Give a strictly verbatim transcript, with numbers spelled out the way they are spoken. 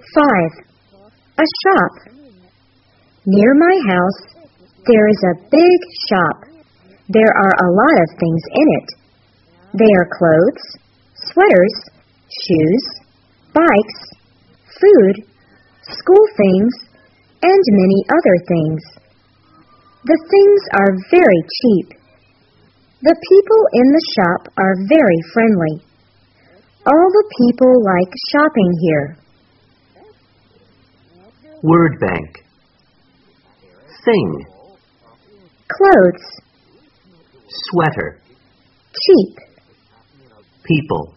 five. A shop. Near my house, there is a big shop. There are a lot of things in it. They are clothes, sweaters, shoes, bikes, food, school things, and many other things. The things are very cheap. The people in the shop are very friendly. All the people like shopping here. Word bank. Thing. Clothes. Sweater. Cheap. People.